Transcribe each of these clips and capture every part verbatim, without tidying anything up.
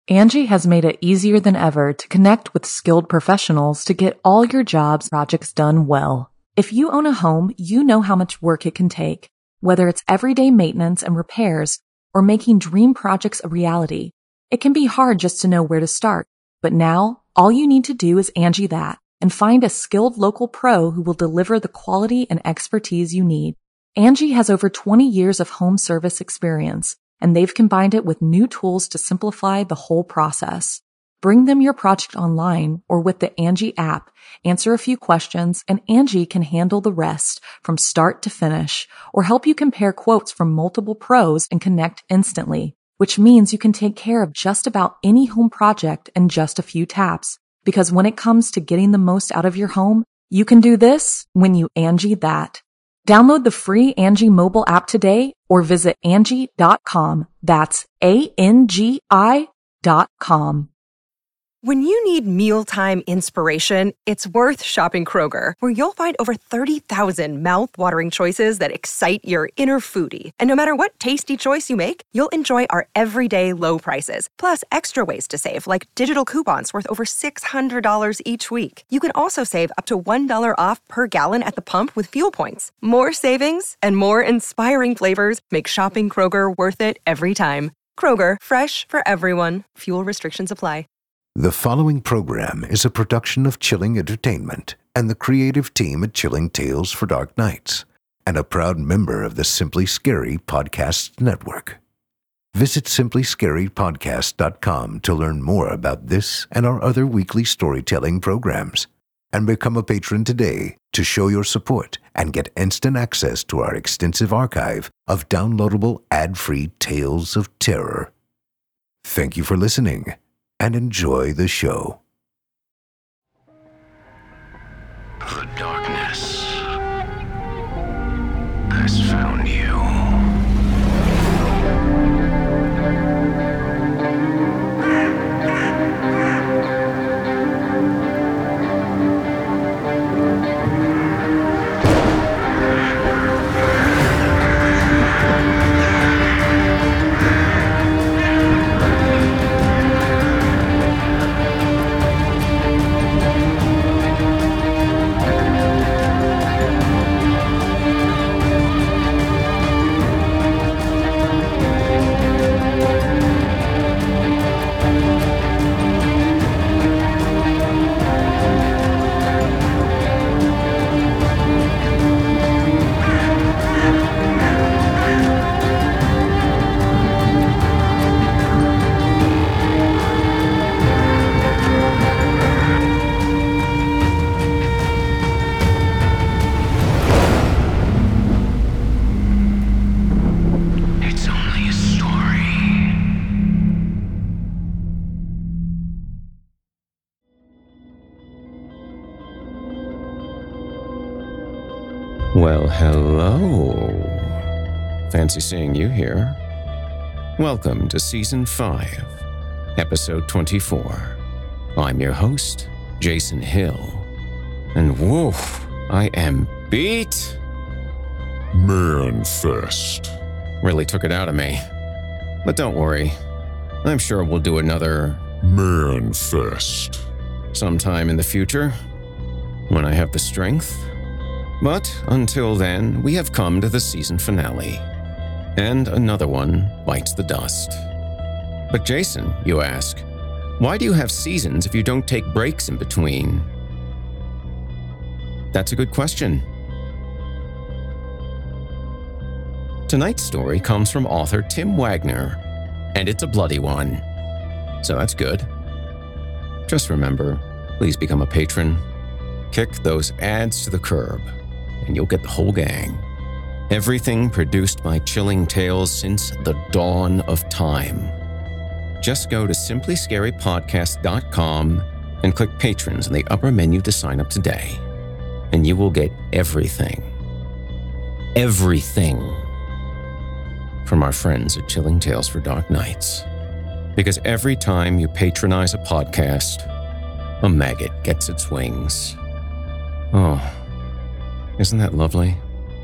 Angie has made it easier than ever to connect with skilled professionals to get all your jobs projects done well. If you own a home, you know how much work it can take, whether it's everyday maintenance and repairs or making dream projects a reality. It can be hard just to know where to start, but now all you need to do is Angie that and find a skilled local pro who will deliver the quality and expertise you need. Angie has over twenty years of home service experience, and they've combined it with new tools to simplify the whole process. Bring them your project online or with the Angie app, answer a few questions, and Angie can handle the rest from start to finish or help you compare quotes from multiple pros and connect instantly, which means you can take care of just about any home project in just a few taps. Because when it comes to getting the most out of your home, you can do this when you Angie that. Download the free Angie mobile app today or visit Angie dot com. That's A N G I dot com. When you need mealtime inspiration, it's worth shopping Kroger, where you'll find over thirty thousand mouth-watering choices that excite your inner foodie. And no matter what tasty choice you make, you'll enjoy our everyday low prices, plus extra ways to save, like digital coupons worth over six hundred dollars each week. You can also save up to one dollar off per gallon at the pump with fuel points. More savings and more inspiring flavors make shopping Kroger worth it every time. Kroger, fresh for everyone. Fuel restrictions apply. The following program is a production of Chilling Entertainment and the creative team at Chilling Tales for Dark Nights, and a proud member of the Simply Scary Podcast Network. Visit simply scary podcast dot com to learn more about this and our other weekly storytelling programs, and become a patron today to show your support and get instant access to our extensive archive of downloadable ad-free tales of terror. Thank you for listening, and enjoy the show. The darkness has found you. Well, hello. Fancy seeing you here. Welcome to Season five, Episode twenty-four. I'm your host, Jason Hill. And woof, I am beat. Manfest. Really took it out of me. But don't worry. I'm sure we'll do another Manfest sometime in the future, when I have the strength. But until then, we have come to the season finale. And another one bites the dust. But Jason, you ask, why do you have seasons if you don't take breaks in between? That's a good question. Tonight's story comes from author Tim Wagner, and it's a bloody one. So that's good. Just remember, please become a patron. Kick those ads to the curb, and you'll get the whole gang. Everything produced by Chilling Tales since the dawn of time. Just go to simply scary podcast dot com and click Patrons in the upper menu to sign up today. And you will get everything. Everything from our friends at Chilling Tales for Dark Nights. Because every time you patronize a podcast, a maggot gets its wings. Oh, isn't that lovely?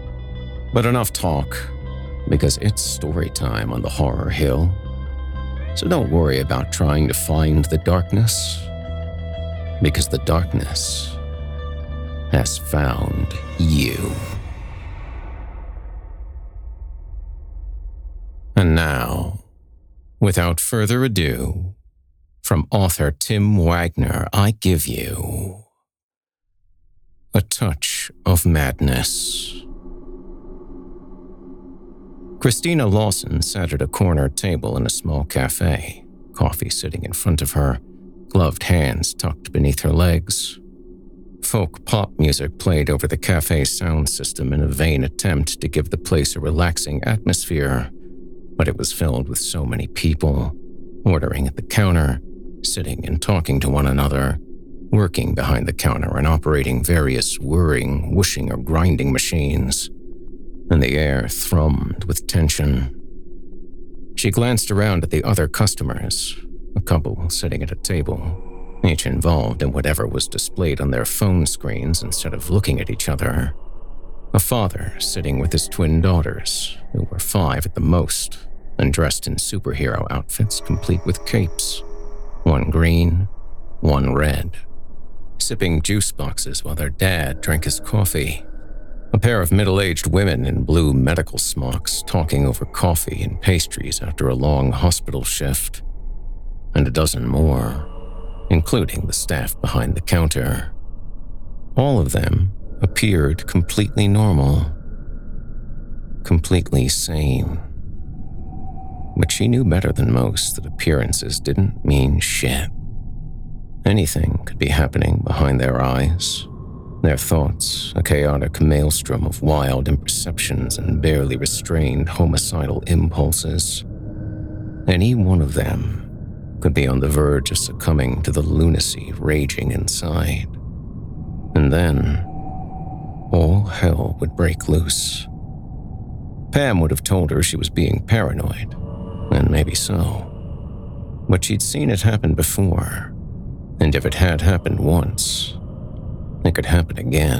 But enough talk, because it's story time on the Horror Hill. So don't worry about trying to find the darkness, because the darkness has found you. And now, without further ado, from author Tim Wagner, I give you A Touch of Madness. Christina Lawson sat at a corner table in a small cafe, coffee sitting in front of her, gloved hands tucked beneath her legs. Folk pop music played over the cafe's sound system in a vain attempt to give the place a relaxing atmosphere, but it was filled with so many people, ordering at the counter, sitting and talking to one another, working behind the counter and operating various whirring, whooshing, or grinding machines, and the air thrummed with tension. She glanced around at the other customers, a couple sitting at a table, each involved in whatever was displayed on their phone screens instead of looking at each other. A father sitting with his twin daughters, who were five at the most, and dressed in superhero outfits complete with capes, one green, one red, sipping juice boxes while their dad drank his coffee. A pair of middle-aged women in blue medical smocks talking over coffee and pastries after a long hospital shift, and a dozen more, including the staff behind the counter. All of them appeared completely normal, completely sane. But she knew better than most that appearances didn't mean shit. Anything could be happening behind their eyes. Their thoughts, a chaotic maelstrom of wild imperceptions and barely restrained homicidal impulses. Any one of them could be on the verge of succumbing to the lunacy raging inside. And then, all hell would break loose. Pam would have told her she was being paranoid, and maybe so. But she'd seen it happen before, and if it had happened once, it could happen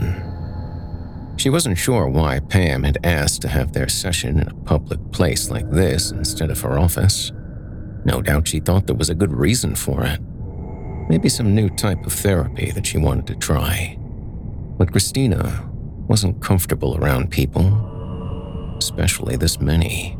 again. She wasn't sure why Pam had asked to have their session in a public place like this instead of her office. No doubt she thought there was a good reason for it. Maybe some new type of therapy that she wanted to try. But Christina wasn't comfortable around people, especially this many.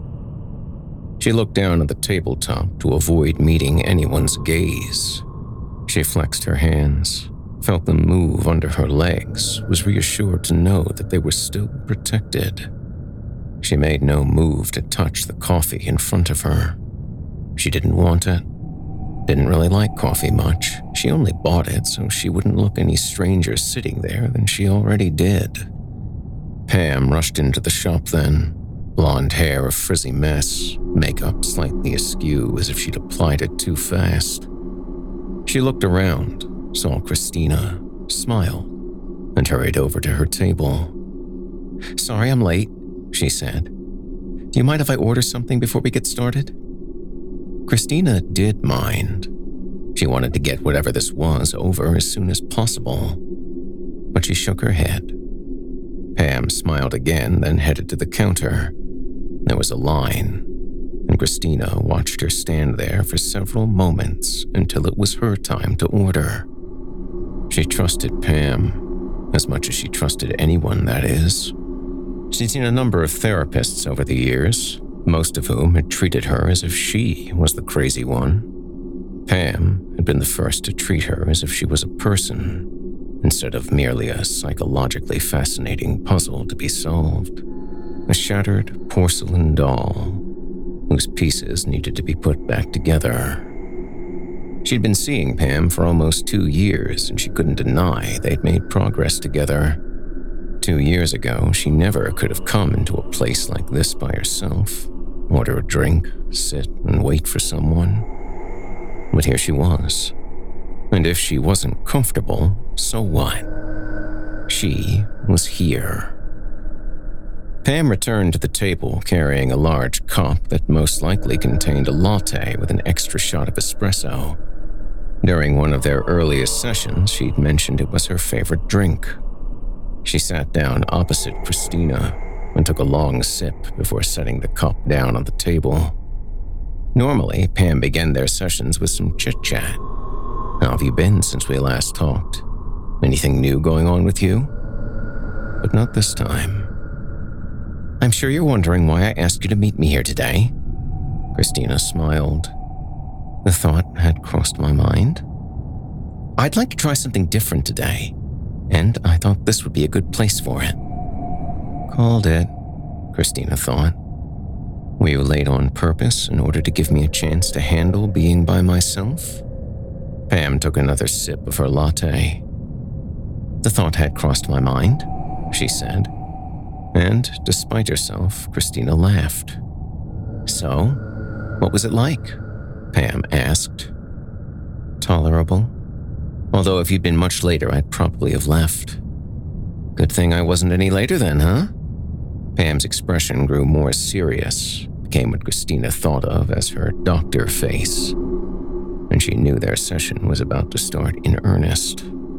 She looked down at the tabletop to avoid meeting anyone's gaze. She flexed her hands, felt them move under her legs, was reassured to know that they were still protected. She made no move to touch the coffee in front of her. She didn't want it, didn't really like coffee much. She only bought it so she wouldn't look any stranger sitting there than she already did. Pam rushed into the shop then, blonde hair a frizzy mess, makeup slightly askew as if she'd applied it too fast. She looked around, saw Christina, smiled, and hurried over to her table. "Sorry I'm late," she said. "Do you mind if I order something before we get started?" Christina did mind. She wanted to get whatever this was over as soon as possible, but she shook her head. Pam smiled again, then headed to the counter. There was a line, and Christina watched her stand there for several moments until it was her time to order. She trusted Pam, as much as she trusted anyone, that is. She'd seen a number of therapists over the years, most of whom had treated her as if she was the crazy one. Pam had been the first to treat her as if she was a person, instead of merely a psychologically fascinating puzzle to be solved. A shattered porcelain doll, whose pieces needed to be put back together. She'd been seeing Pam for almost two years, and she couldn't deny they'd made progress together. Two years ago, she never could have come into a place like this by herself, order a drink, sit, and wait for someone. But here she was. And if she wasn't comfortable, so what? She was here. Pam returned to the table carrying a large cup that most likely contained a latte with an extra shot of espresso. During one of their earliest sessions, she'd mentioned it was her favorite drink. She sat down opposite Christina and took a long sip before setting the cup down on the table. Normally, Pam began their sessions with some chit-chat. How have you been since we last talked? Anything new going on with you? But not this time. I'm sure you're wondering why I asked you to meet me here today. Christina smiled. The thought had crossed my mind. I'd like to try something different today, and I thought this would be a good place for it. Called it, Christina thought. Were you late on purpose in order to give me a chance to handle being by myself? Pam took another sip of her latte. The thought had crossed my mind, she said. And, despite herself, Christina laughed. So, what was it like? Pam asked. Tolerable. Although if you'd been much later, I'd probably have left. Good thing I wasn't any later then, huh? Pam's expression grew more serious, became what Christina thought of as her doctor face, and she knew their session was about to start in earnest.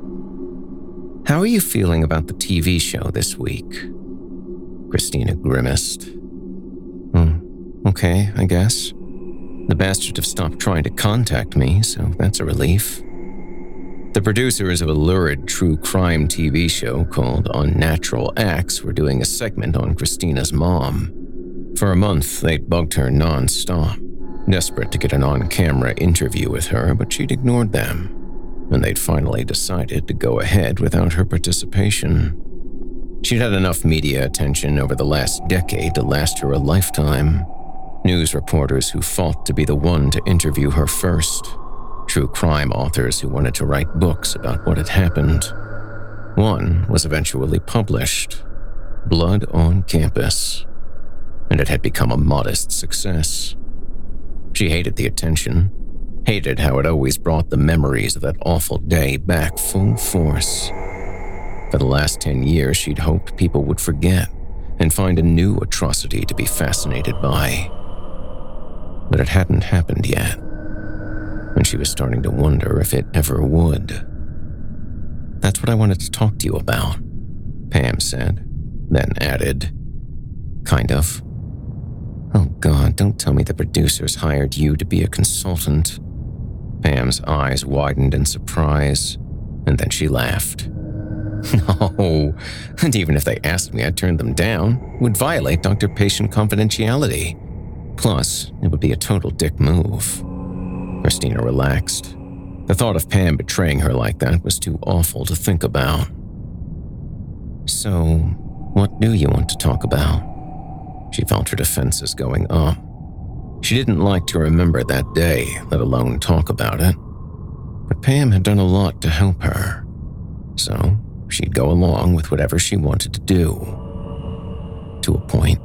How are you feeling about the T V show this week? Christina grimaced. Hmm, okay, I guess. The bastards have stopped trying to contact me, so that's a relief. The producers of a lurid true crime T V show called Unnatural Acts were doing a segment on Christina's mom. For a month, they'd bugged her non-stop, desperate to get an on-camera interview with her, but she'd ignored them, and they'd finally decided to go ahead without her participation. She'd had enough media attention over the last decade to last her a lifetime. News reporters who fought to be the one to interview her first. True crime authors who wanted to write books about what had happened. One was eventually published, Blood on Campus, and it had become a modest success. She hated the attention, hated how it always brought the memories of that awful day back full force. For the last ten years, she'd hoped people would forget and find a new atrocity to be fascinated by. But it hadn't happened yet, and she was starting to wonder if it ever would. That's what I wanted to talk to you about, Pam said, then added, kind of. Oh God, don't tell me the producers hired you to be a consultant. Pam's eyes widened in surprise, and then she laughed. No, and even if they asked me, I'd turn them down. It would violate doctor-patient confidentiality. Plus, it would be a total dick move. Christina relaxed. The thought of Pam betraying her like that was too awful to think about. So, what do you want to talk about? She felt her defenses going up. She didn't like to remember that day, let alone talk about it. But Pam had done a lot to help her, so she'd go along with whatever she wanted to do. To a point.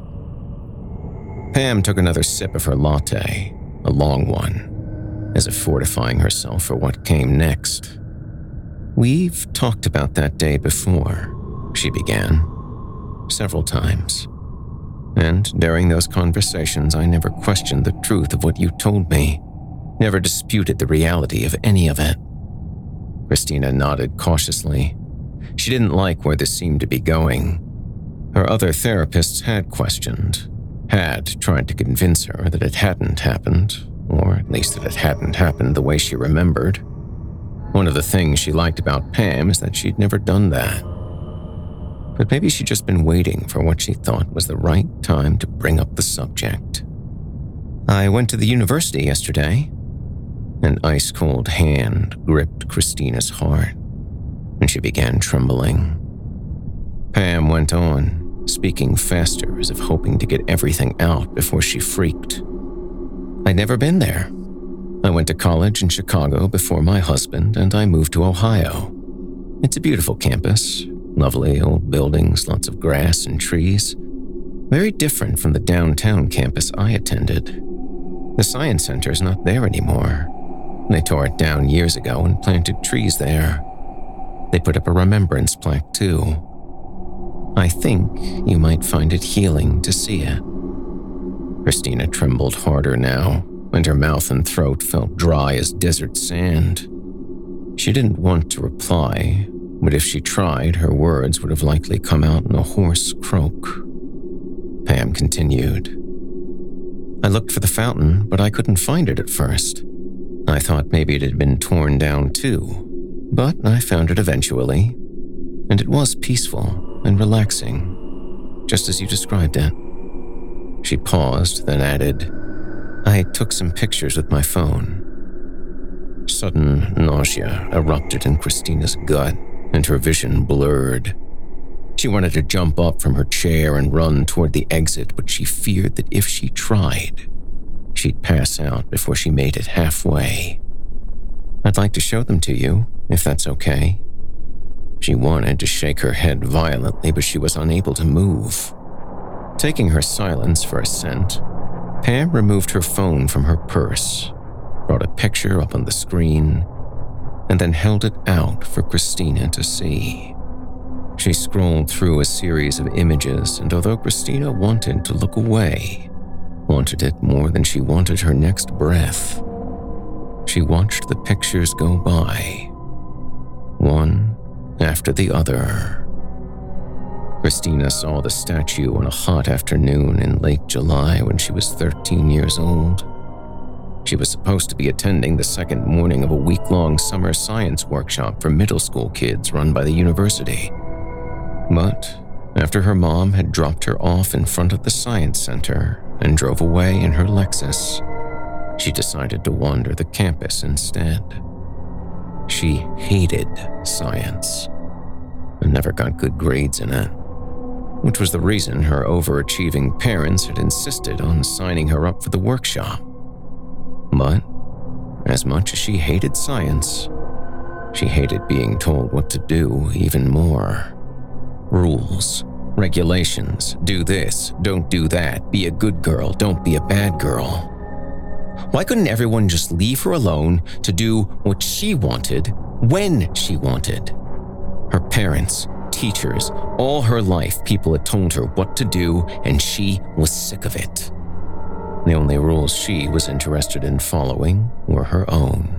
Pam took another sip of her latte, a long one, as if fortifying herself for what came next. We've talked about that day before, she began, several times. And during those conversations, I never questioned the truth of what you told me, never disputed the reality of any of it. Christina nodded cautiously. She didn't like where this seemed to be going. Her other therapists had questioned, had tried to convince her that it hadn't happened, or at least that it hadn't happened the way she remembered. One of the things she liked about Pam is that she'd never done that. But maybe she'd just been waiting for what she thought was the right time to bring up the subject. I went to the university yesterday. An ice-cold hand gripped Christina's heart, and she began trembling. Pam went on, speaking faster as if hoping to get everything out before she freaked. I'd never been there. I went to college in Chicago before my husband, and I moved to Ohio. It's a beautiful campus. Lovely old buildings, lots of grass and trees. Very different from the downtown campus I attended. The science center's not there anymore. They tore it down years ago and planted trees there. They put up a remembrance plaque too. I think you might find it healing to see it. Christina trembled harder now, and her mouth and throat felt dry as desert sand. She didn't want to reply, but if she tried, her words would have likely come out in a hoarse croak. Pam continued. I looked for the fountain, but I couldn't find it at first. I thought maybe it had been torn down too, but I found it eventually, and it was peaceful and relaxing, just as you described it. She paused, then added, I took some pictures with my phone. Sudden nausea erupted in Christina's gut, and her vision blurred. She wanted to jump up from her chair and run toward the exit, but she feared that if she tried, she'd pass out before she made it halfway. I'd like to show them to you, if that's okay. She wanted to shake her head violently, but she was unable to move. Taking her silence for assent, Pam removed her phone from her purse, brought a picture up on the screen, and then held it out for Christina to see. She scrolled through a series of images, and although Christina wanted to look away, wanted it more than she wanted her next breath, she watched the pictures go by, one after the other. Christina saw the statue on a hot afternoon in late July when she was thirteen years old. She was supposed to be attending the second morning of a week-long summer science workshop for middle school kids run by the university. But after her mom had dropped her off in front of the science center and drove away in her Lexus, she decided to wander the campus instead. She hated science and never got good grades in it, which was the reason her overachieving parents had insisted on signing her up for the workshop. But as much as she hated science, she hated being told what to do even more. Rules, regulations, do this, don't do that, be a good girl, don't be a bad girl. Why couldn't everyone just leave her alone to do what she wanted when she wanted? Her parents, teachers, all her life people had told her what to do, and she was sick of it. The only rules she was interested in following were her own.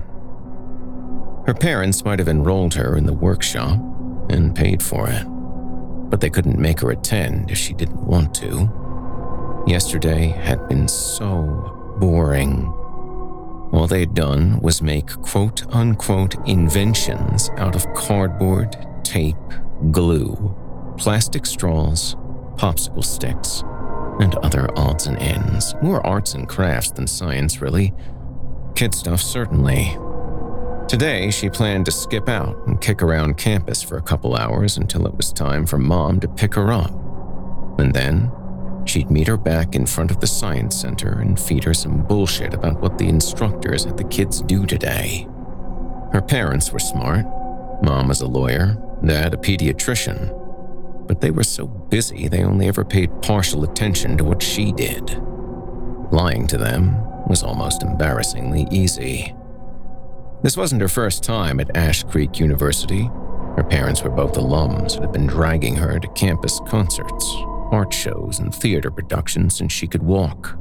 Her parents might have enrolled her in the workshop and paid for it, but they couldn't make her attend if she didn't want to. Yesterday had been so boring. All they'd done was make quote-unquote inventions out of cardboard, tape, glue, plastic straws, popsicle sticks, and other odds and ends. More arts and crafts than science, really. Kid stuff, certainly. Today, she planned to skip out and kick around campus for a couple hours until it was time for Mom to pick her up. And then, she'd meet her back in front of the science center and feed her some bullshit about what the instructors had the kids do today. Her parents were smart. Mom was a lawyer, Dad a pediatrician. But they were so busy they only ever paid partial attention to what she did. Lying to them was almost embarrassingly easy. This wasn't her first time at Ash Creek University. Her parents were both alums and had been dragging her to campus concerts, art shows, and theater productions since she could walk.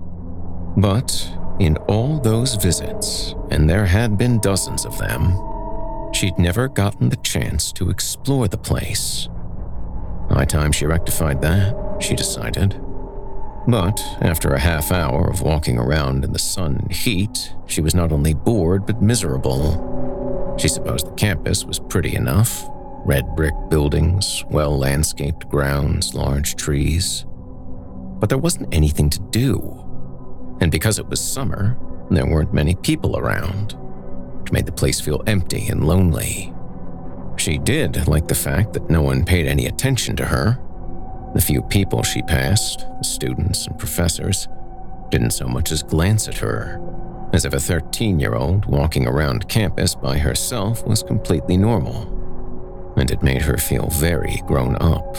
But in all those visits, and there had been dozens of them, she'd never gotten the chance to explore the place. High time she rectified that, she decided. But after a half hour of walking around in the sun and heat, she was not only bored but miserable. She supposed the campus was pretty enough. Red brick buildings, well-landscaped grounds, large trees. But there wasn't anything to do. And because it was summer, there weren't many people around, which made the place feel empty and lonely. She did like the fact that no one paid any attention to her. The few people she passed, the students and professors, didn't so much as glance at her, as if a thirteen-year-old walking around campus by herself was completely normal. And it made her feel very grown up.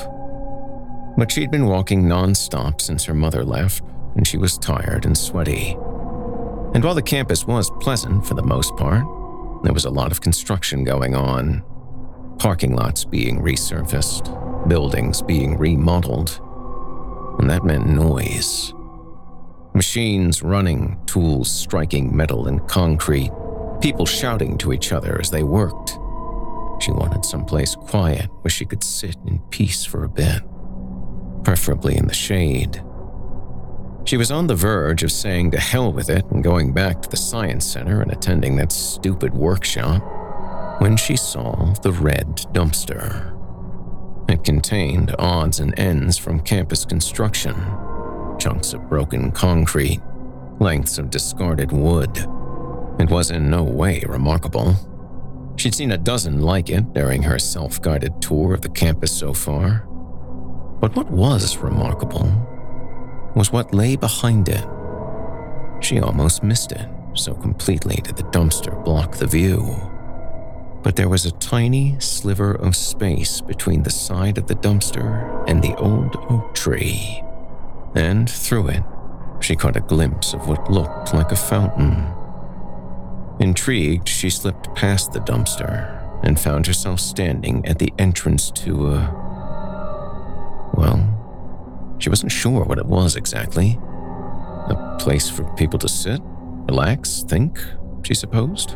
But she'd been walking non-stop since her mother left, and she was tired and sweaty. And while the campus was pleasant for the most part, there was a lot of construction going on. Parking lots being resurfaced, buildings being remodeled, and that meant noise. Machines running, tools striking metal and concrete, people shouting to each other as they worked. She wanted someplace quiet where she could sit in peace for a bit, preferably in the shade. She She was on the verge of saying to hell with it and going back to the science center and attending that stupid workshop when she saw the red dumpster. It contained odds and ends from campus construction, chunks of broken concrete, lengths of discarded wood. It was in no way remarkable. She'd seen a dozen like it during her self-guided tour of the campus so far. But what was remarkable was what lay behind it. She almost missed it, so completely did the dumpster block the view. But there was a tiny sliver of space between the side of the dumpster and the old oak tree, and through it, she caught a glimpse of what looked like a fountain. Intrigued, she slipped past the dumpster and found herself standing at the entrance to a... well, she wasn't sure what it was exactly. A place for people to sit, relax, think, she supposed.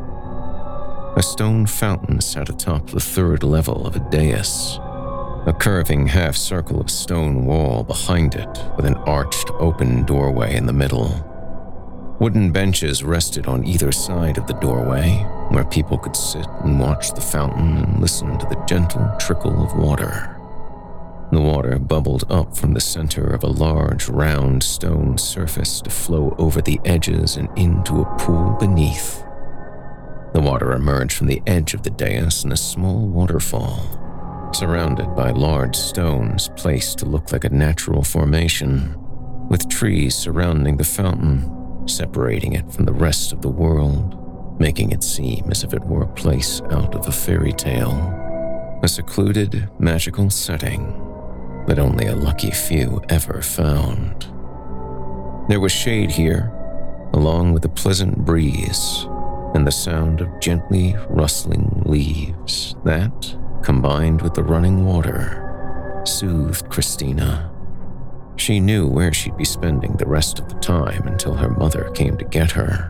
A stone fountain sat atop the third level of a dais, a curving half-circle of stone wall behind it with an arched open doorway in the middle. Wooden benches rested on either side of the doorway, where people could sit and watch the fountain and listen to the gentle trickle of water. The water bubbled up from the center of a large, round stone surface to flow over the edges and into a pool beneath. The water emerged from the edge of the dais in a small waterfall, surrounded by large stones placed to look like a natural formation, with trees surrounding the fountain, separating it from the rest of the world, making it seem as if it were a place out of a fairy tale, a secluded, magical setting that only a lucky few ever found. There was shade here, along with a pleasant breeze and the sound of gently rustling leaves that, combined with the running water, soothed Christina. She knew where she'd be spending the rest of the time until her mother came to get her.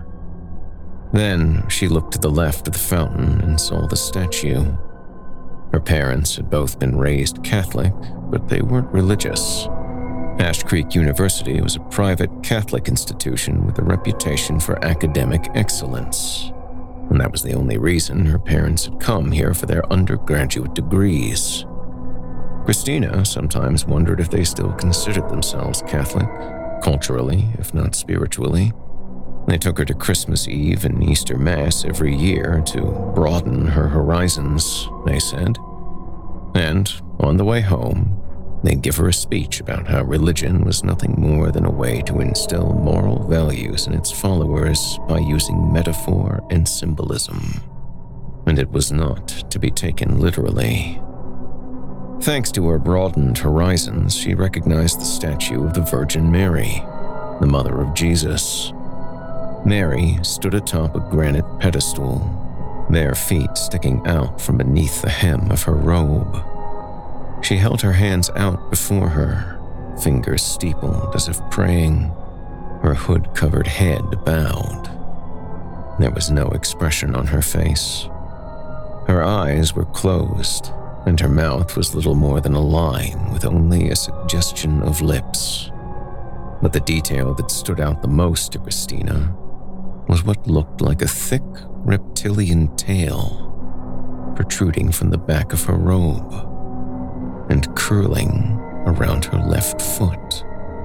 Then she looked to the left of the fountain and saw the statue. Her parents had both been raised Catholic, but they weren't religious. Ash Creek University was a private Catholic institution with a reputation for academic excellence, and that was the only reason her parents had come here for their undergraduate degrees. Christina sometimes wondered if they still considered themselves Catholic, culturally, if not spiritually. They took her to Christmas Eve and Easter Mass every year to broaden her horizons, they said. And on the way home, they'd give her a speech about how religion was nothing more than a way to instill moral values in its followers by using metaphor and symbolism. And it was not to be taken literally. Thanks to her broadened horizons, she recognized the statue of the Virgin Mary, the mother of Jesus. Mary stood atop a granite pedestal, bare feet sticking out from beneath the hem of her robe. She held her hands out before her, fingers steepled as if praying, her hood-covered head bowed. There was no expression on her face. Her eyes were closed, and her mouth was little more than a line with only a suggestion of lips. But the detail that stood out the most to Christina was what looked like a thick reptilian tail protruding from the back of her robe and curling around her left foot.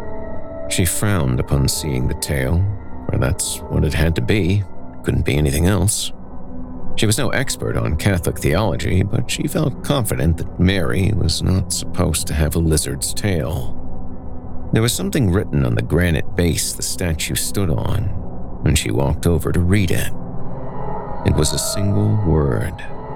She frowned upon seeing the tail, for that's what it had to be, couldn't be anything else. She was no expert on Catholic theology, but she felt confident that Mary was not supposed to have a lizard's tail. There was something written on the granite base the statue stood on, and she walked over to read it. It was a single word: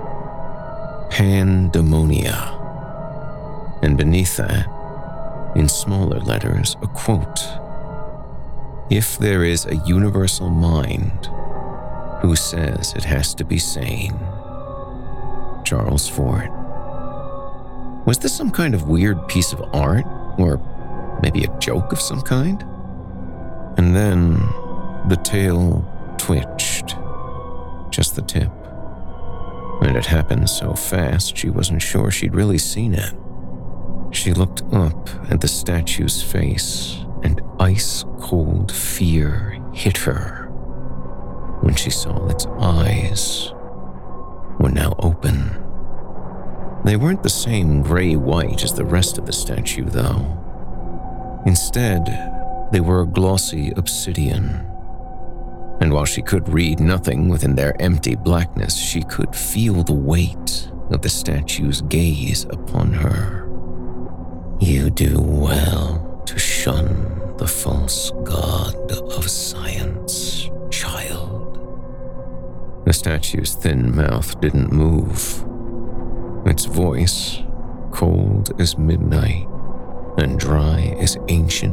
Pandemonia. And beneath that, in smaller letters, a quote: "If there is a universal mind, who says it has to be sane?" Charles Fort. Was this some kind of weird piece of art, or maybe a joke of some kind? And then the tail twitched, just the tip. And it happened so fast she wasn't sure she'd really seen it. She looked up at the statue's face and ice-cold fear hit her when she saw its eyes were now open. They weren't the same gray-white as the rest of the statue, though. Instead, they were a glossy obsidian. And while she could read nothing within their empty blackness, she could feel the weight of the statue's gaze upon her. You do well to shun the false god of science, child. The statue's thin mouth didn't move. Its voice, cold as midnight and dry as ancient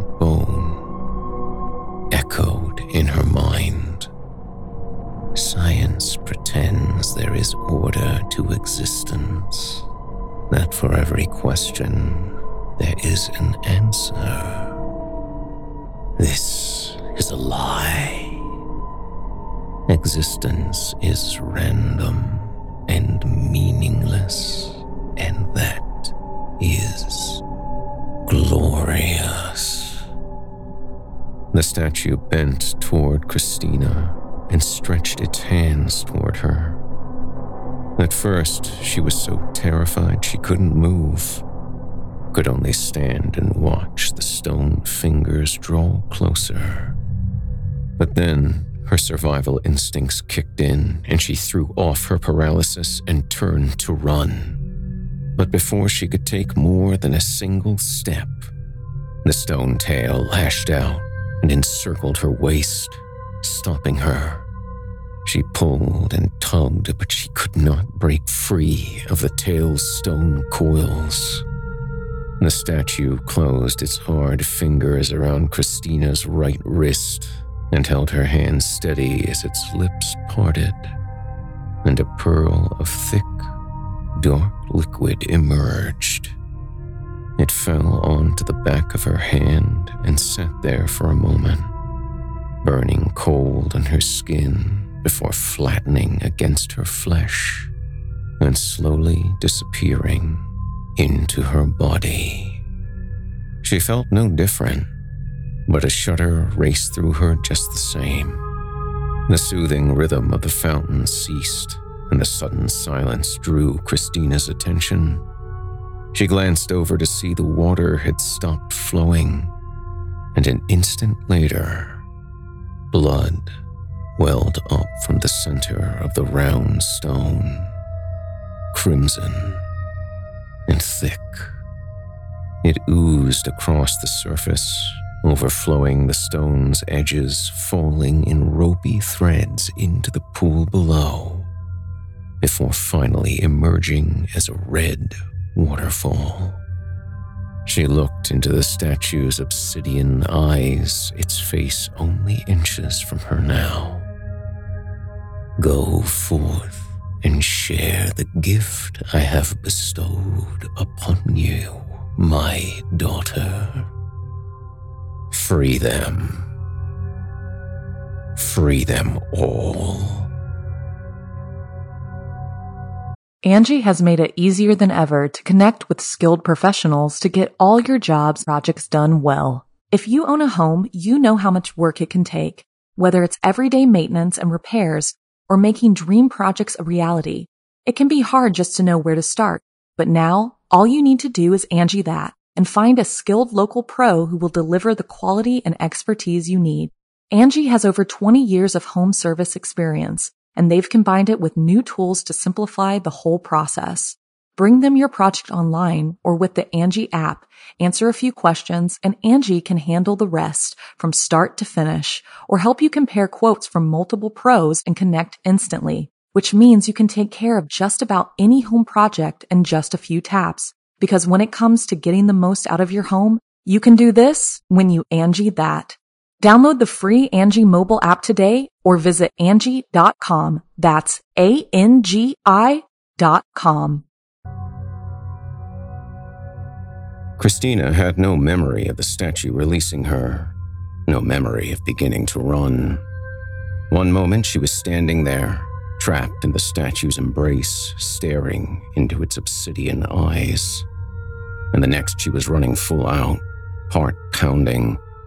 bone, echoed in her mind. Science pretends there is order to existence, that for every question there is an answer. This is a lie. Existence is random and meaningless, and that is glorious. The statue bent toward Christina and stretched its hands toward her. At first, she was so terrified she couldn't move, could only stand and watch the stone fingers draw closer. But then, her survival instincts kicked in, and she threw off her paralysis and turned to run. But before she could take more than a single step, the stone tail lashed out and encircled her waist, stopping her. She pulled and tugged, but she could not break free of the tail's stone coils. The statue closed its hard fingers around Christina's right wrist and held her hand steady as its lips parted, and a pearl of thick, dark liquid emerged. It fell onto the back of her hand and sat there for a moment, burning cold on her skin before flattening against her flesh and slowly disappearing into her body. She felt no different, but a shudder raced through her just the same. The soothing rhythm of the fountain ceased, and the sudden silence drew Christina's attention. She glanced over to see the water had stopped flowing, and an instant later, blood welled up from the center of the round stone, crimson and thick. It oozed across the surface, overflowing the stone's edges, falling in ropey threads into the pool below, before finally emerging as a red waterfall. She looked into the statue's obsidian eyes, its face only inches from her now. Go forth and share the gift I have bestowed upon you, my daughter. Free them. Free them all. Angie has made it easier than ever to connect with skilled professionals to get all your jobs projects done well. If you own a home, you know how much work it can take, whether it's everyday maintenance and repairs or making dream projects a reality. It can be hard just to know where to start, but now all you need to do is Angie that and find a skilled local pro who will deliver the quality and expertise you need. Angie has over twenty years of home service experience, and they've combined it with new tools to simplify the whole process. Bring them your project online or with the Angie app, answer a few questions, and Angie can handle the rest from start to finish, or help you compare quotes from multiple pros and connect instantly, which means you can take care of just about any home project in just a few taps. Because when it comes to getting the most out of your home, you can do this when you Angie that. Download the free Angie mobile app today or visit Angie dot com. That's A N G I dot com. Christina had no memory of the statue releasing her, no memory of beginning to run. One moment she was standing there, trapped in the statue's embrace, staring into its obsidian eyes. And the next she was running full out, heart pounding,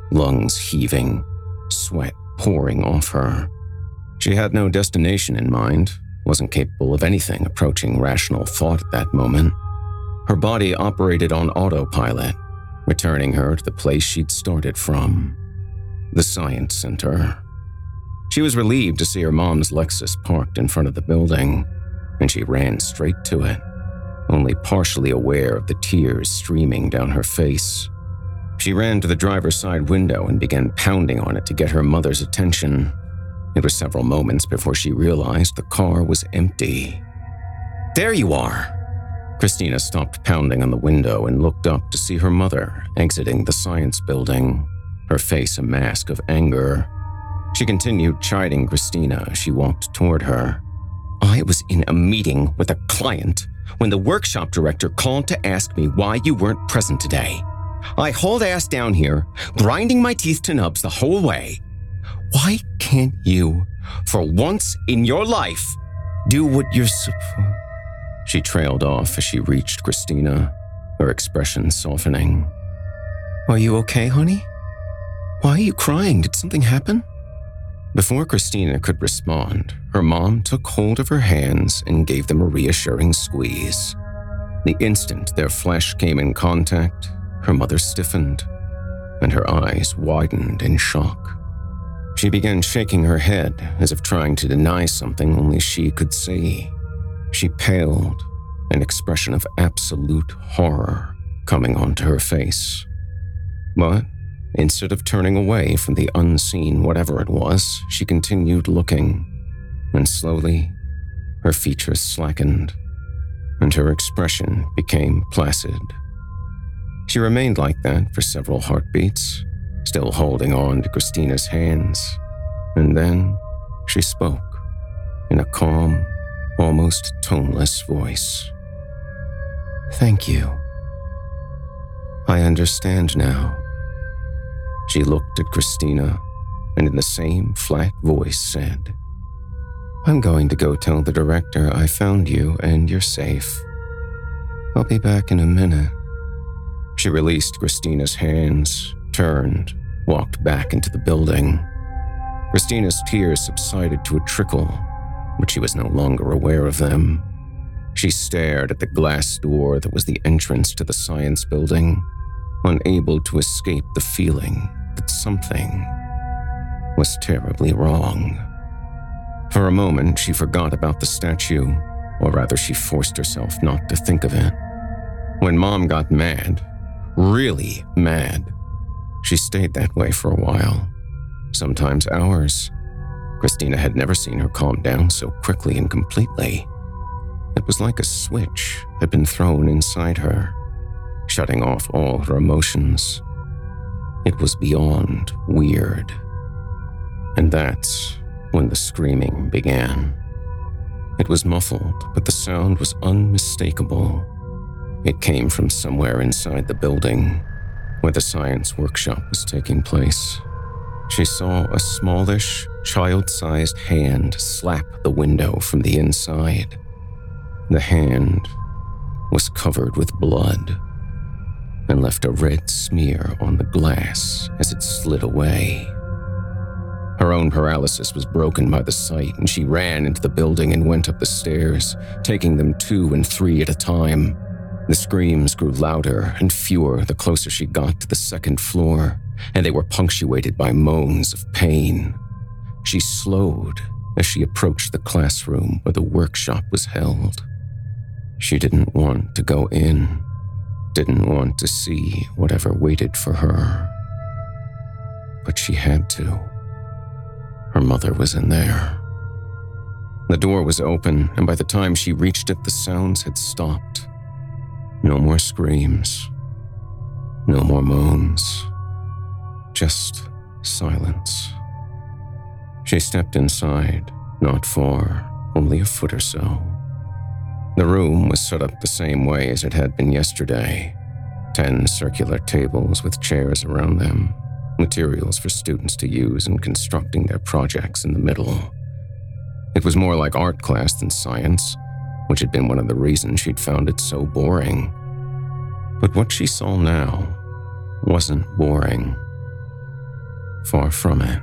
lungs heaving, sweat pouring off her. She had no destination in mind, wasn't capable of anything approaching rational thought at that moment. Her body operated on autopilot, returning her to the place she'd started from, the Science Center. She was relieved to see her mom's Lexus parked in front of the building, and she ran straight to it, only partially aware of the tears streaming down her face. She ran to the driver's side window and began pounding on it to get her mother's attention. It was several moments before she realized the car was empty. "There you are!" Christina stopped pounding on the window and looked up to see her mother exiting the science building, her face a mask of anger. She continued chiding Christina as she walked toward her. "I was in a meeting with a client when the workshop director called to ask me why you weren't present today. I hauled ass down here, grinding my teeth to nubs the whole way. Why can't you, for once in your life, do what you're supposed..." She trailed off as she reached Christina, her expression softening. "Are you okay, honey? Why are you crying? Did something happen?" Before Christina could respond, her mom took hold of her hands and gave them a reassuring squeeze. The instant their flesh came in contact, her mother stiffened, and her eyes widened in shock. She began shaking her head as if trying to deny something only she could see. She paled, an expression of absolute horror coming onto her face. But instead of turning away from the unseen whatever it was, she continued looking, and slowly, her features slackened, and her expression became placid. She remained like that for several heartbeats, still holding on to Christina's hands, and then she spoke in a calm, almost toneless voice. "Thank you. I understand now." She looked at Christina and in the same flat voice said, "I'm going to go tell the director I found you and you're safe. I'll be back in a minute." She released Christina's hands, turned, walked back into the building. Christina's tears subsided to a trickle, but she was no longer aware of them. She stared at the glass door that was the entrance to the science building, unable to escape the feeling that something was terribly wrong. For a moment, she forgot about the statue, or rather she forced herself not to think of it. When Mom got mad, really mad, she stayed that way for a while, sometimes hours. Christina had never seen her calm down so quickly and completely. It was like a switch had been thrown inside her, shutting off all her emotions. It was beyond weird. And that's when the screaming began. It was muffled, but the sound was unmistakable. It came from somewhere inside the building, where the science workshop was taking place. She saw a smallish, child-sized hand slap the window from the inside. The hand was covered with blood and left a red smear on the glass as it slid away. Her own paralysis was broken by the sight, and she ran into the building and went up the stairs, taking them two and three at a time. The screams grew louder and fewer the closer she got to the second floor, and they were punctuated by moans of pain. She slowed as she approached the classroom where the workshop was held. She didn't want to go in, didn't want to see whatever waited for her. But she had to. Her mother was in there. The door was open, and by the time she reached it, the sounds had stopped. No more screams. No more moans. Just silence. She stepped inside, not far, only a foot or so. The room was set up the same way as it had been yesterday. Ten circular tables with chairs around them, materials for students to use in constructing their projects in the middle. It was more like art class than science, which had been one of the reasons she'd found it so boring. But what she saw now wasn't boring. Far from it.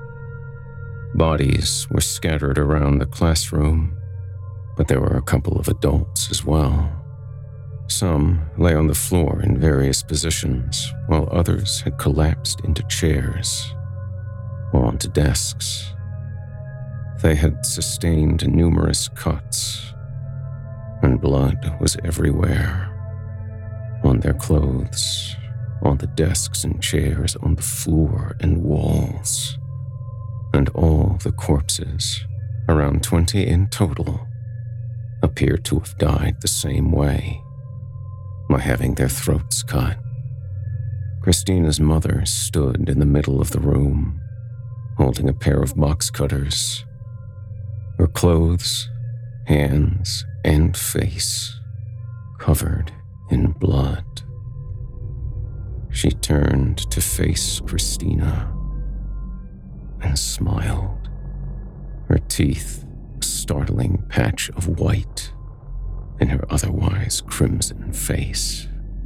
Bodies were scattered around the classroom, but there were a couple of adults as well. Some lay on the floor in various positions, while others had collapsed into chairs or onto desks. They had sustained numerous cuts, and blood was everywhere. On their clothes, on the desks and chairs, on the floor and walls. And all the corpses, around twenty in total, appeared to have died the same way, by having their throats cut. Christina's mother stood in the middle of the room, holding a pair of box cutters. Her clothes, hands, and face covered in blood. She turned to face Christina and smiled, her teeth a startling patch of white in her otherwise crimson face.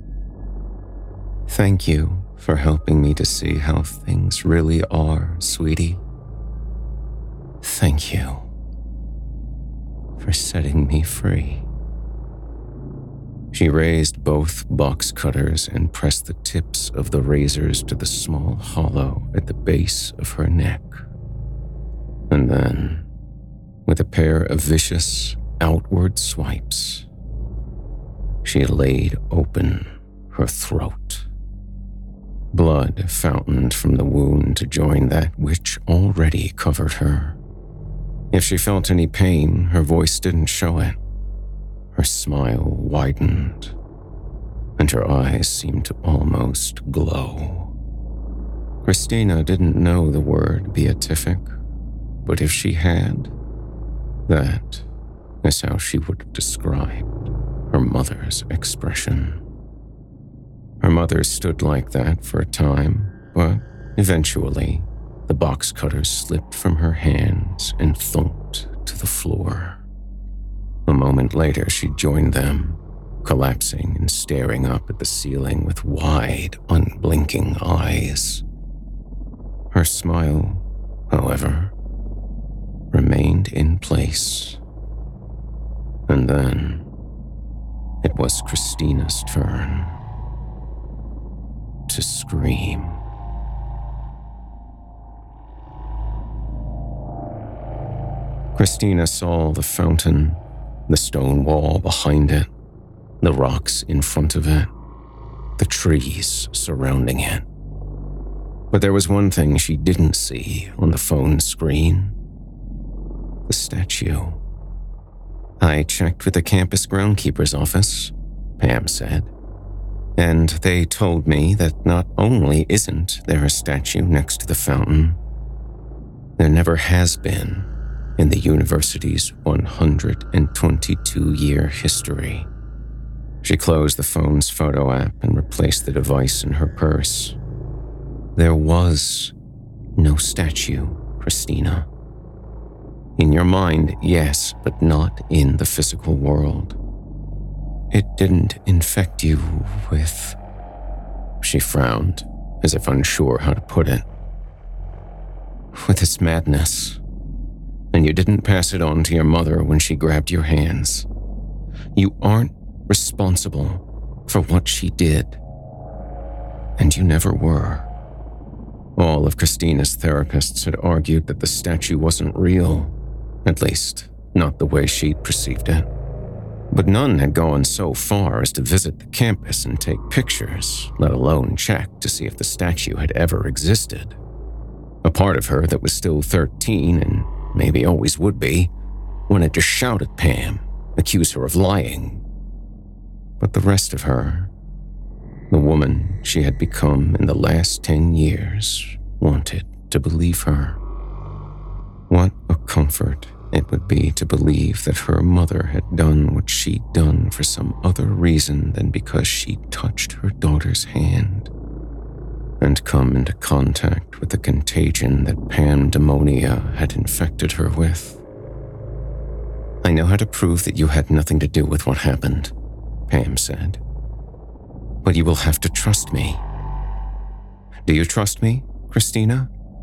"Thank you for helping me to see how things really are, sweetie. Thank you for setting me free." She raised both box cutters and pressed the tips of the razors to the small hollow at the base of her neck. And then, with a pair of vicious outward swipes, she laid open her throat. Blood fountained from the wound to join that which already covered her. If she felt any pain, her voice didn't show it. Her smile widened, and her eyes seemed to almost glow. Christina didn't know the word beatific, but if she had, that is how she would have described her mother's expression. Her mother stood like that for a time, but eventually, the box cutters slipped from her hands and thunked to the floor. A moment later, she joined them, collapsing and staring up at the ceiling with wide, unblinking eyes. Her smile, however, remained in place. And then, it was Christina's turn to scream. Christina saw the fountain, the stone wall behind it, the rocks in front of it, the trees surrounding it. But there was one thing she didn't see on the phone screen: the statue. "I checked with the campus groundskeeper's office," Pam said, "and they told me that not only isn't there a statue next to the fountain, there never has been in the university's one hundred twenty-two year history." She closed the phone's photo app and replaced the device in her purse. There was no statue, Christina. In your mind, yes, but not in the physical world. It didn't infect you with... She frowned, as if unsure how to put it. "With its madness. And you didn't pass it on to your mother when she grabbed your hands. You aren't responsible for what she did. And you never were." All of Christina's therapists had argued that the statue wasn't real, at least not the way she'd perceived it. But none had gone so far as to visit the campus and take pictures, let alone check to see if the statue had ever existed. A part of her that was still thirteen and maybe always would be, wanted to shout at Pam, accuse her of lying. But the rest of her, the woman she had become in the last ten years, wanted to believe her. What a comfort it would be to believe that her mother had done what she'd done for some other reason than because she touched her daughter's hand and come into contact with the contagion that pandemonium had infected her with. "I know how to prove that you had nothing to do with what happened," Pam said. "But you will have to trust me." "Do you trust me, Christina?"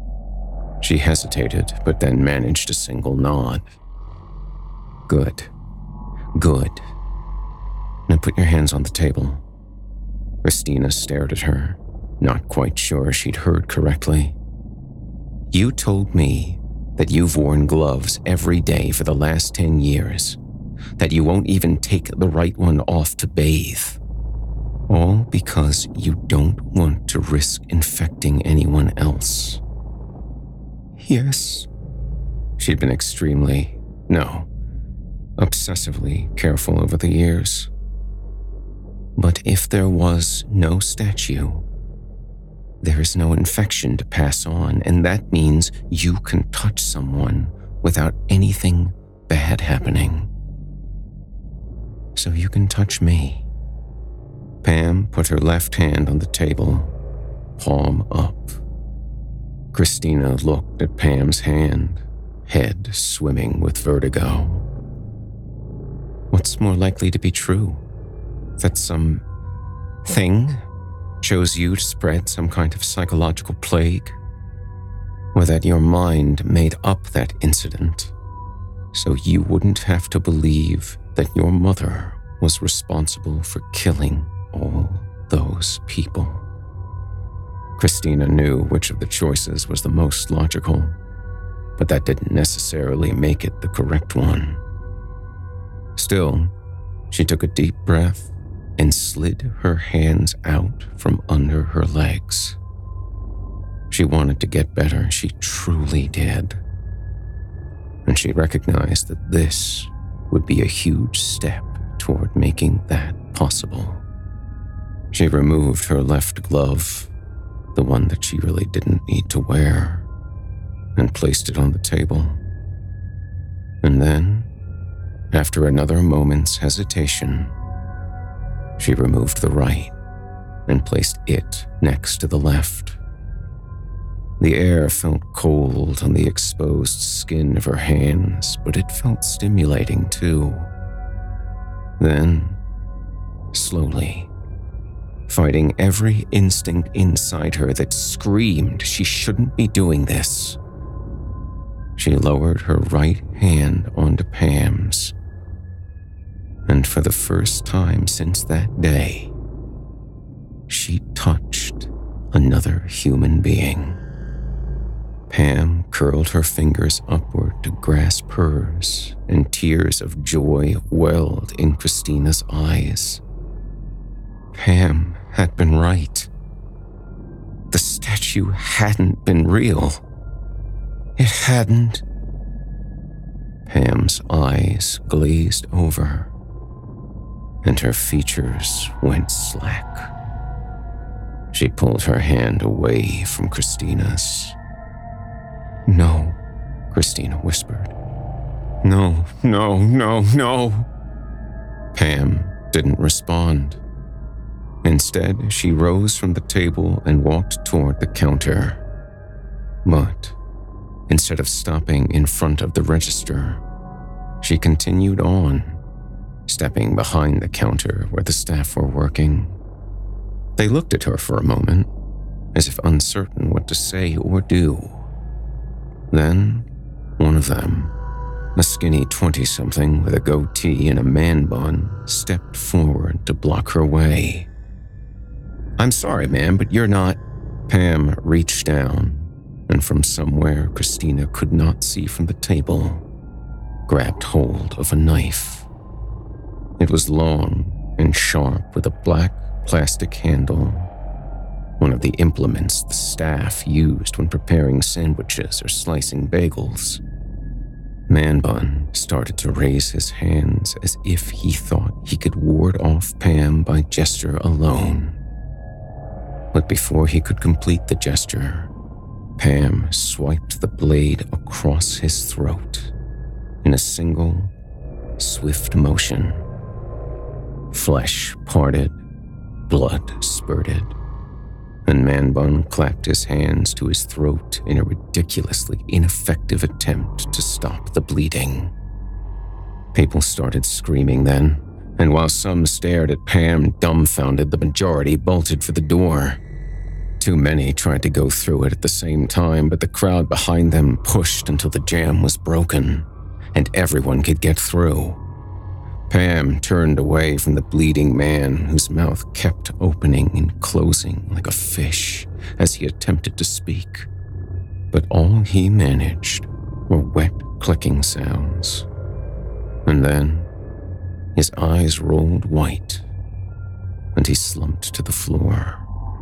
She hesitated, but then managed a single nod. Good. Good. Now put your hands on the table. Christina stared at her, not quite sure she'd heard correctly. You told me that you've worn gloves every day for the last ten years, that you won't even take the right one off to bathe. All because you don't want to risk infecting anyone else. Yes. She'd been extremely, no, obsessively careful over the years. But if there was no statue, there is no infection to pass on, and that means you can touch someone without anything bad happening. So you can touch me. Pam put her left hand on the table, palm up. Christina looked at Pam's hand, head swimming with vertigo. What's more likely to be true? That some thing chose you to spread some kind of psychological plague? Or that your mind made up that incident so you wouldn't have to believe that your mother was responsible for killing all those people? Christina knew which of the choices was the most logical, but that didn't necessarily make it the correct one. Still, she took a deep breath and slid her hands out from under her legs. She wanted to get better, she truly did. And she recognized that this would be a huge step toward making that possible. She removed her left glove, the one that she really didn't need to wear, and placed it on the table. And then, after another moment's hesitation, she removed the right and placed it next to the left. The air felt cold on the exposed skin of her hands, but it felt stimulating too. Then, slowly, fighting every instinct inside her that screamed she shouldn't be doing this, she lowered her right hand onto Pam's. And for the first time since that day, she touched another human being. Pam curled her fingers upward to grasp hers, and tears of joy welled in Christina's eyes. Pam had been right. The statue hadn't been real. It hadn't. Pam's eyes glazed over, and her features went slack. She pulled her hand away from Christina's. No, Christina whispered. No, no, no, no. Pam didn't respond. Instead, she rose from the table and walked toward the counter. But instead of stopping in front of the register, she continued on, stepping behind the counter where the staff were working. They looked at her for a moment, as if uncertain what to say or do. Then, one of them, a skinny twenty-something with a goatee and a man bun, stepped forward to block her way. I'm sorry, ma'am, but you're not... Pam reached down, and from somewhere Christina could not see from the table, grabbed hold of a knife. It was long and sharp with a black plastic handle, one of the implements the staff used when preparing sandwiches or slicing bagels. Man Bun started to raise his hands as if he thought he could ward off Pam by gesture alone. But before he could complete the gesture, Pam swiped the blade across his throat in a single, swift motion. Flesh parted, blood spurted, and Man Bun clapped his hands to his throat in a ridiculously ineffective attempt to stop the bleeding. People started screaming then, and while some stared at Pam dumbfounded, the majority bolted for the door. Too many tried to go through it at the same time, but the crowd behind them pushed until the jam was broken, and everyone could get through. Pam turned away from the bleeding man whose mouth kept opening and closing like a fish as he attempted to speak. But all he managed were wet clicking sounds. And then his eyes rolled white, and he slumped to the floor.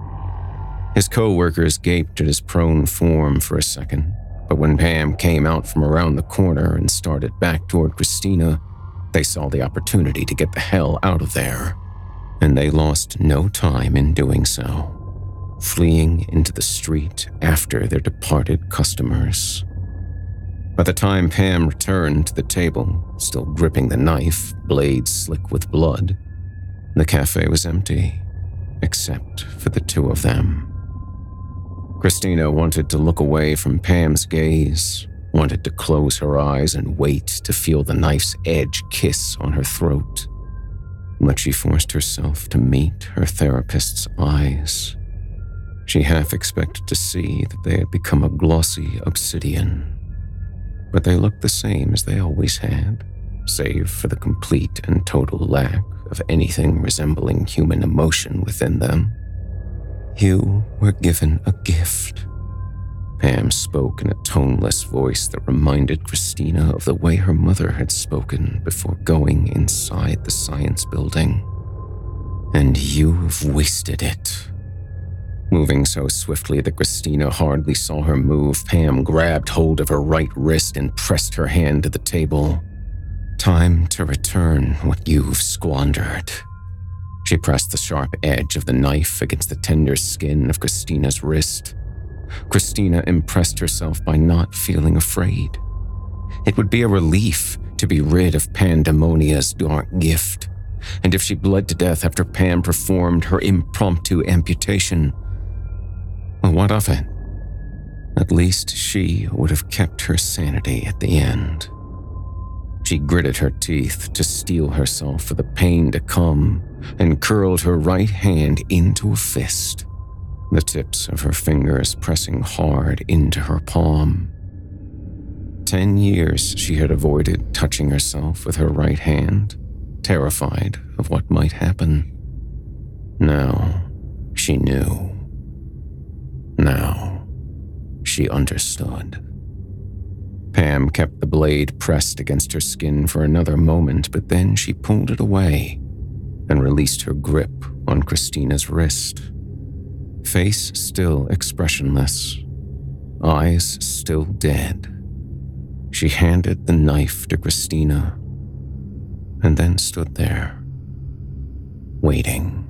His co-workers gaped at his prone form for a second, but when Pam came out from around the corner and started back toward Christina, they saw the opportunity to get the hell out of there, and they lost no time in doing so, fleeing into the street after their departed customers. By the time Pam returned to the table, still gripping the knife, blade slick with blood, the cafe was empty, except for the two of them. Christina wanted to look away from Pam's gaze, wanted to close her eyes and wait to feel the knife's edge kiss on her throat. But she forced herself to meet her therapist's eyes. She half expected to see that they had become a glossy obsidian. But they looked the same as they always had, save for the complete and total lack of anything resembling human emotion within them. You were given a gift. Pam spoke in a toneless voice that reminded Christina of the way her mother had spoken before going inside the science building. And you've wasted it. Moving so swiftly that Christina hardly saw her move, Pam grabbed hold of her right wrist and pressed her hand to the table. Time to return what you've squandered. She pressed the sharp edge of the knife against the tender skin of Christina's wrist. Christina impressed herself by not feeling afraid. It would be a relief to be rid of Pandemonia's dark gift, and if she bled to death after Pam performed her impromptu amputation, well, what of it? At least she would have kept her sanity at the end. She gritted her teeth to steel herself for the pain to come and curled her right hand into a fist, the tips of her fingers pressing hard into her palm. Ten years she had avoided touching herself with her right hand, terrified of what might happen. Now she knew. Now she understood. Pam kept the blade pressed against her skin for another moment, but then she pulled it away and released her grip on Christina's wrist. Face still expressionless, eyes still dead. She handed the knife to Christina and then stood there, waiting.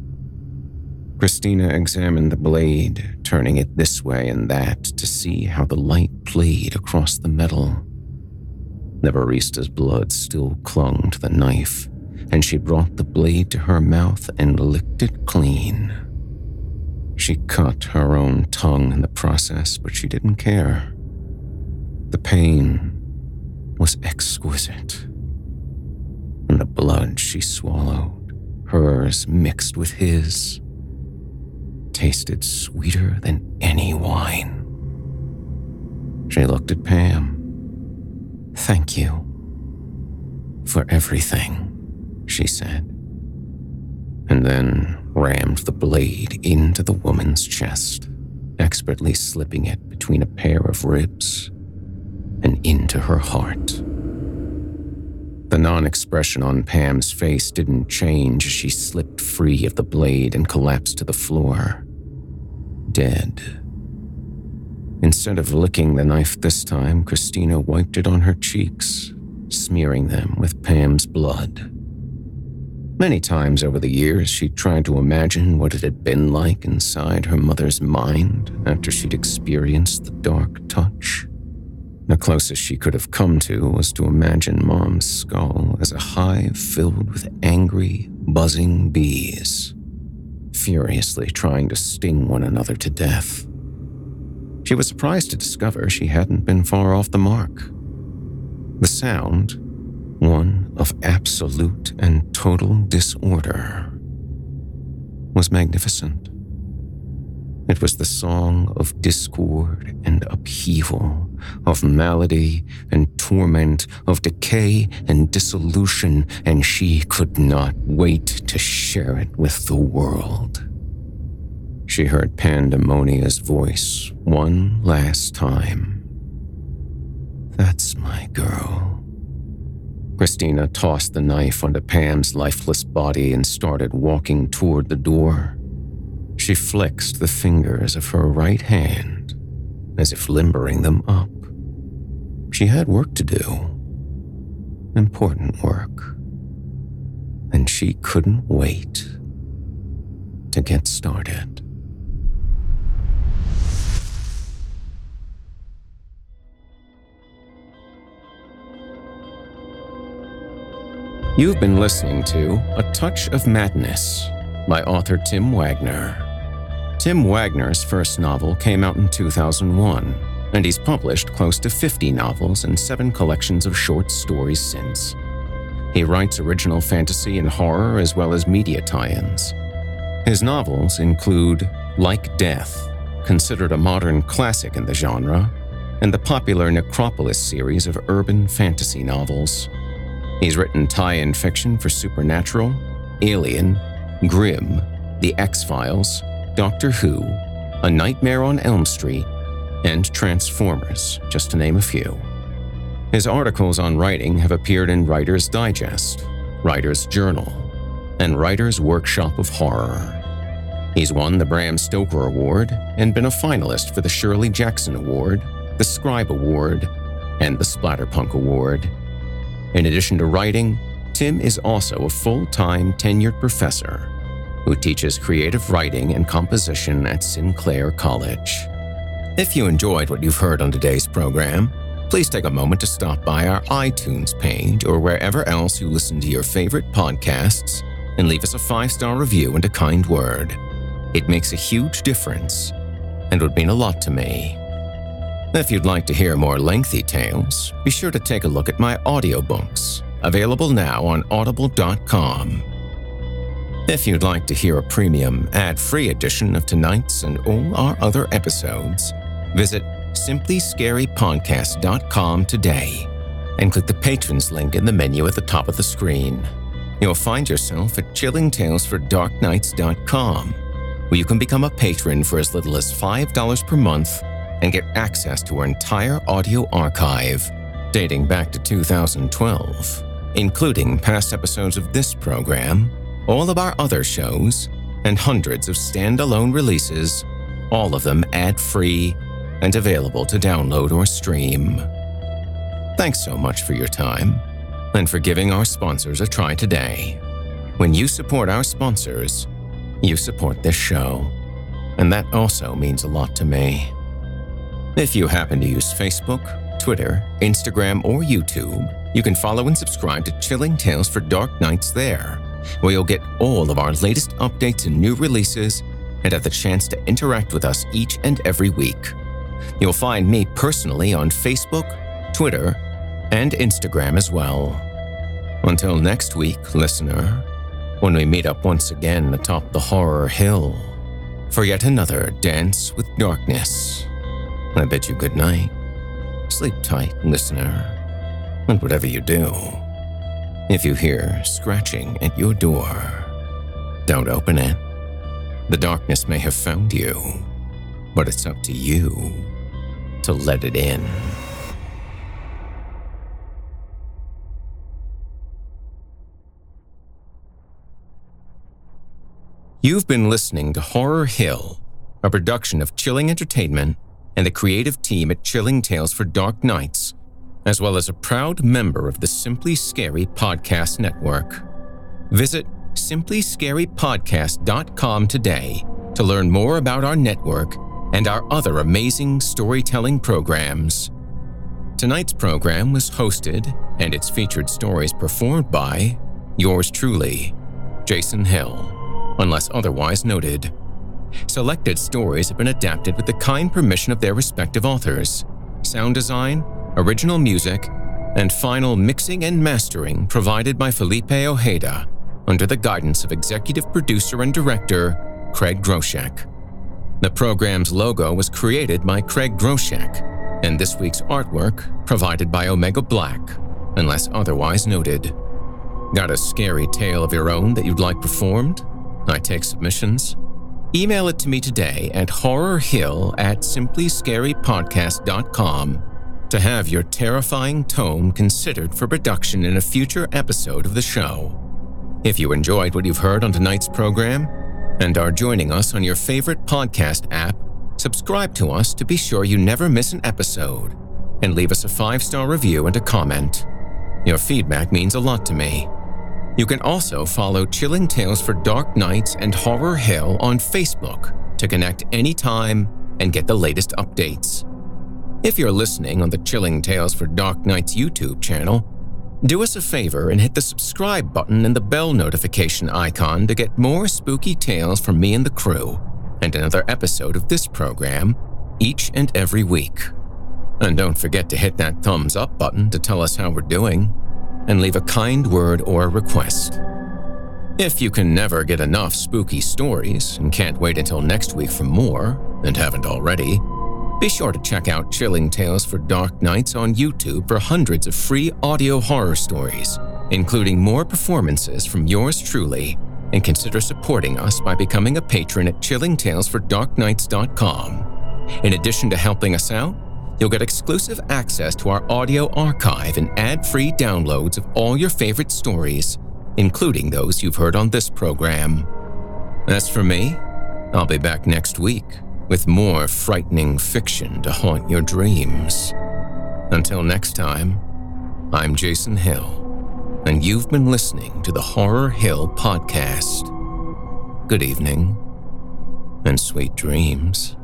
Christina examined the blade, turning it this way and that to see how the light played across the metal. The barista's blood still clung to the knife, and she brought the blade to her mouth and licked it clean. She cut her own tongue in the process, but she didn't care. The pain was exquisite, and the blood she swallowed, hers mixed with his, tasted sweeter than any wine. She looked at Pam. "Thank you for everything," she said, and then rammed the blade into the woman's chest, expertly slipping it between a pair of ribs and into her heart. The non-expression on Pam's face didn't change as she slipped free of the blade and collapsed to the floor, dead. Instead of licking the knife this time, Christina wiped it on her cheeks, smearing them with Pam's blood. Many times over the years, she'd tried to imagine what it had been like inside her mother's mind after she'd experienced the dark touch. The closest she could have come to was to imagine Mom's skull as a hive filled with angry, buzzing bees, furiously trying to sting one another to death. She was surprised to discover she hadn't been far off the mark. The sound, one of absolute and total disorder, was magnificent. It was the song of discord and upheaval, of malady and torment, of decay and dissolution, and she could not wait to share it with the world. She heard Pandemonia's voice one last time. "That's my girl." Christina tossed the knife onto Pam's lifeless body and started walking toward the door. She flexed the fingers of her right hand, as if limbering them up. She had work to do. Important work. And she couldn't wait to get started. You've been listening to A Touch of Madness by author Tim Wagner. Tim Wagner's first novel came out in two thousand one, and he's published close to fifty novels and seven collections of short stories since. He writes original fantasy and horror as well as media tie-ins. His novels include Like Death, considered a modern classic in the genre, and the popular Necropolis series of urban fantasy novels. He's written tie-in fiction for Supernatural, Alien, Grimm, The X-Files, Doctor Who, A Nightmare on Elm Street, and Transformers, just to name a few. His articles on writing have appeared in Writer's Digest, Writer's Journal, and Writer's Workshop of Horror. He's won the Bram Stoker Award and been a finalist for the Shirley Jackson Award, the Scribe Award, and the Splatterpunk Award. In addition to writing, Tim is also a full-time tenured professor who teaches creative writing and composition at Sinclair College. If you enjoyed what you've heard on today's program, please take a moment to stop by our iTunes page or wherever else you listen to your favorite podcasts and leave us a five-star review and a kind word. It makes a huge difference and would mean a lot to me. If you'd like to hear more lengthy tales, be sure to take a look at my audiobooks, available now on audible dot com. If you'd like to hear a premium, ad-free edition of tonight's and all our other episodes, visit simply scary podcast dot com today and click the Patrons link in the menu at the top of the screen. You'll find yourself at chilling tales for dark nights dot com, where you can become a patron for as little as five dollars per month and get access to our entire audio archive, dating back to two thousand twelve, including past episodes of this program, all of our other shows, and hundreds of standalone releases, all of them ad-free and available to download or stream. Thanks so much for your time and for giving our sponsors a try today. When you support our sponsors, you support this show, and that also means a lot to me. If you happen to use Facebook, Twitter, Instagram, or YouTube, you can follow and subscribe to Chilling Tales for Dark Nights there, where you'll get all of our latest updates and new releases and have the chance to interact with us each and every week. You'll find me personally on Facebook, Twitter, and Instagram as well. Until next week, listener, when we meet up once again atop the horror hill for yet another Dance with Darkness, I bid you good night. Sleep tight, listener, and whatever you do, if you hear scratching at your door, don't open it. The darkness may have found you, but it's up to you to let it in. You've been listening to Horror Hill, a production of Chilling Entertainment and the creative team at Chilling Tales for Dark Nights, as well as a proud member of the Simply Scary Podcast Network. Visit simply scary podcast dot com today to learn more about our network and our other amazing storytelling programs. Tonight's program was hosted and its featured stories performed by yours truly, Jason Hill, unless otherwise noted. Selected stories have been adapted with the kind permission of their respective authors. Sound design, original music, and final mixing and mastering provided by Felipe Ojeda under the guidance of executive producer and director Craig Groshek. The program's logo was created by Craig Groshek, and this week's artwork provided by Omega Black, unless otherwise noted. Got a scary tale of your own that you'd like performed? I take submissions. Email it to me today at horrorhill at simply scary podcast dot com to have your terrifying tome considered for production in a future episode of the show. If you enjoyed what you've heard on tonight's program and are joining us on your favorite podcast app, subscribe to us to be sure you never miss an episode, and leave us a five-star review and a comment. Your feedback means a lot to me. You can also follow Chilling Tales for Dark Nights and Horror Hill on Facebook to connect anytime and get the latest updates. If you're listening on the Chilling Tales for Dark Nights YouTube channel, do us a favor and hit the subscribe button and the bell notification icon to get more spooky tales from me and the crew, and another episode of this program each and every week. And don't forget to hit that thumbs up button to tell us how we're doing, and leave a kind word or a request. If you can never get enough spooky stories and can't wait until next week for more, and haven't already, be sure to check out Chilling Tales for Dark Nights on YouTube for hundreds of free audio horror stories, including more performances from yours truly, and consider supporting us by becoming a patron at chilling tales for dark nights dot com. In addition to helping us out, you'll get exclusive access to our audio archive and ad-free downloads of all your favorite stories, including those you've heard on this program. As for me, I'll be back next week with more frightening fiction to haunt your dreams. Until next time, I'm Jason Hill, and you've been listening to the Horror Hill Podcast. Good evening, and sweet dreams.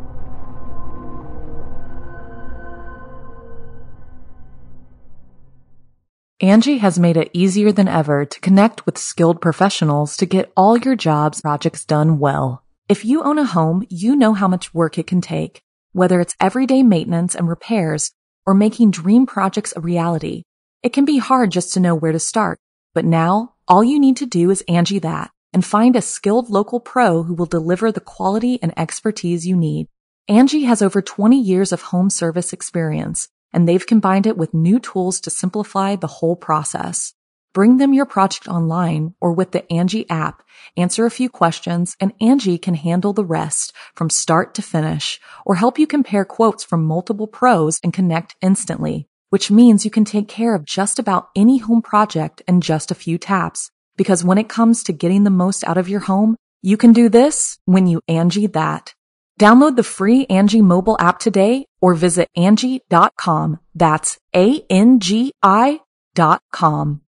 Angie has made it easier than ever to connect with skilled professionals to get all your jobs projects done well. If you own a home, you know how much work it can take, whether it's everyday maintenance and repairs or making dream projects a reality. It can be hard just to know where to start, but now all you need to do is Angie that and find a skilled local pro who will deliver the quality and expertise you need. Angie has over twenty years of home service experience, and they've combined it with new tools to simplify the whole process. Bring them your project online or with the Angie app, answer a few questions, and Angie can handle the rest from start to finish, or help you compare quotes from multiple pros and connect instantly, which means you can take care of just about any home project in just a few taps. Because when it comes to getting the most out of your home, you can do this when you Angie that. Download the free Angie mobile app today or visit Angie dot com. That's A N G I dot com.